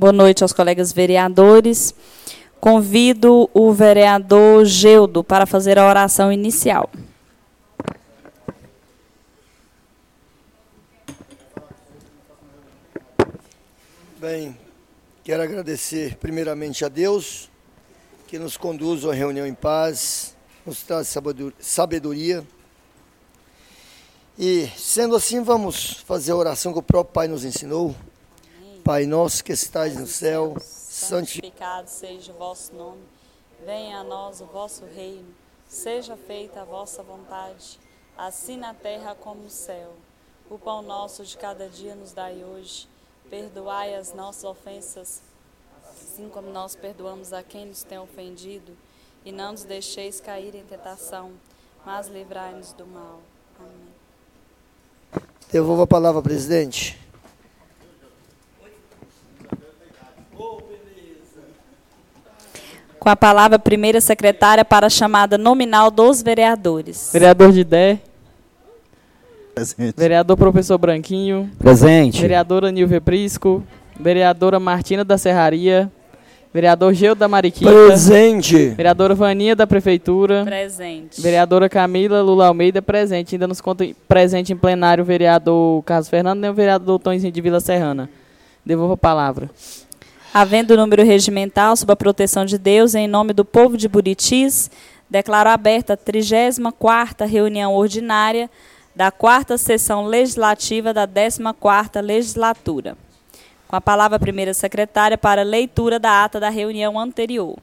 Boa noite aos colegas vereadores. Convido o vereador Geudo para fazer a oração inicial. Bem, quero agradecer primeiramente a Deus, que nos conduz a reunião em paz, nos traz sabedoria. E, sendo assim, vamos fazer a oração que o próprio Pai nos ensinou. Amém. Pai nosso que estais no céu, santificado seja o vosso nome. Venha a nós o vosso reino. Seja feita a vossa vontade, assim na terra como no céu. O pão nosso de cada dia nos dai hoje. Perdoai as nossas ofensas, assim como nós perdoamos a quem nos tem ofendido. E não nos deixeis cair em tentação, mas livrai-nos do mal. Amém. Devolvo a palavra, presidente. Com a palavra, primeira secretária para a chamada nominal dos vereadores. Vereador Didé. Presente. Vereador Professor Branquinho. Presente. Vereadora Nilve Prisco. Vereadora Martina da Serraria. Vereador Geudo da Mariquita. Presente. Vereadora Vaninha da Prefeitura. Presente. Vereadora Camila Lula Almeida, presente. Ainda nos conta presente em plenário o vereador Carlos Fernando, nem o vereador Tonzinho de Vila Serrana. Devolvo a palavra. Havendo número regimental, sob a proteção de Deus, em nome do povo de Buritis, declaro aberta a 34ª reunião ordinária da 4ª sessão legislativa da 14ª legislatura. Com a palavra, a primeira secretária para leitura da ata da reunião anterior.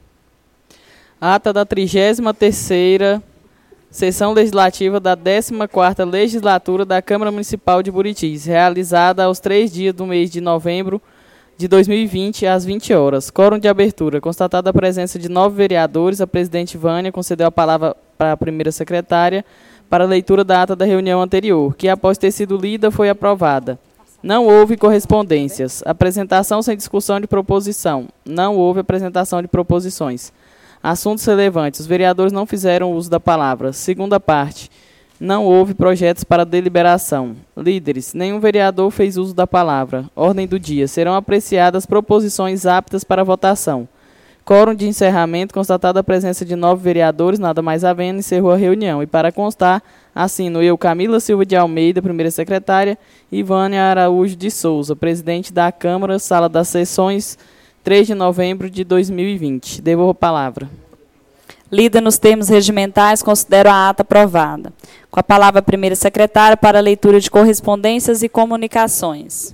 Ata da 33ª sessão legislativa da 14ª legislatura da Câmara Municipal de Buritis, realizada aos 3 dias do mês de novembro de 2020, às 20 horas. Quórum de abertura. Constatada a presença de 9 vereadores, a presidente Vânia concedeu a palavra para a primeira secretária para a leitura da ata da reunião anterior, que, após ter sido lida, foi aprovada. Não houve correspondências. Apresentação sem discussão de proposição. Não houve apresentação de proposições. Assuntos relevantes. Os vereadores não fizeram uso da palavra. Segunda parte. Não houve projetos para deliberação. Líderes. Nenhum vereador fez uso da palavra. Ordem do dia. Serão apreciadas proposições aptas para votação. Quórum de encerramento, constatada a presença de 9 vereadores, nada mais havendo, encerrou a reunião. E para constar, assino eu, Camila Silva de Almeida, primeira secretária, e Vânia Araújo de Souza, presidente da Câmara, sala das sessões, 3 de novembro de 2020. Devolvo a palavra. Lida nos termos regimentais, considero a ata aprovada. Com a palavra, a primeira secretária para a leitura de correspondências e comunicações.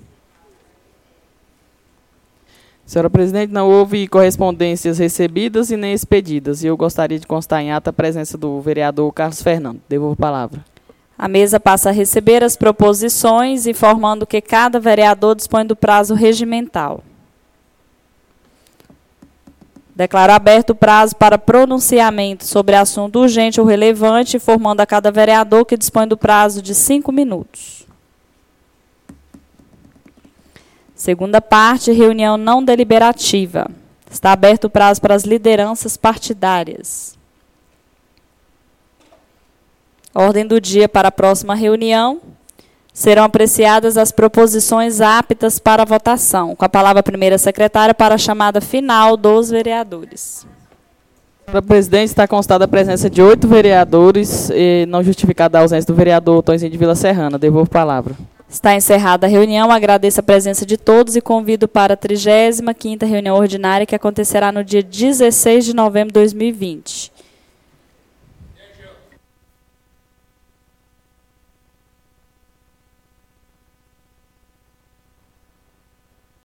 Senhora presidente, não houve correspondências recebidas e nem expedidas. E eu gostaria de constar em ata a presença do vereador Carlos Fernando. Devolvo a palavra. A mesa passa a receber as proposições, informando que cada vereador dispõe do prazo regimental. Declaro aberto o prazo para pronunciamento sobre assunto urgente ou relevante, informando a cada vereador que dispõe do prazo de 5 minutos. Segunda parte, reunião não deliberativa. Está aberto o prazo para as lideranças partidárias. Ordem do dia para a próxima reunião. Serão apreciadas as proposições aptas para votação. Com a palavra, a primeira secretária para a chamada final dos vereadores. Para a presidente, está constada a presença de 8 vereadores e não justificada a ausência do vereador Tonzinho de Vila Serrana. Devolvo a palavra. Está encerrada a reunião. Agradeço a presença de todos e convido para a 35ª reunião ordinária que acontecerá no dia 16 de novembro de 2020.